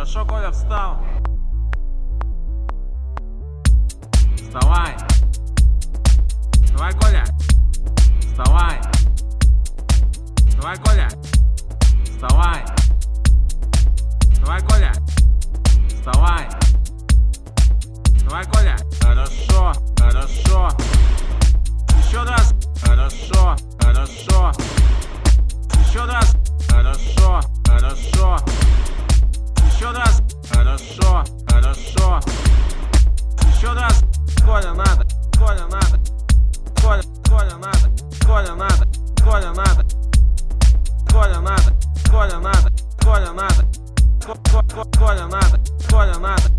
Хорошо, Коля встал. Вставай. Вставай, Коля. Вставай. Вставай, Коля. Вставай. Вставай, Коля. Вставай. Вставай, Коля. Хорошо, хорошо. Еще раз. Хорошо, хорошо. Еще раз. Хорошо, хорошо. Еще раз. Хорошо, хорошо. Еще раз. Коля надо, Коля надо. Коля надо, Коля надо, Коля надо. Коля надо, Коля надо, Коля надо. Коля надо, Коля надо.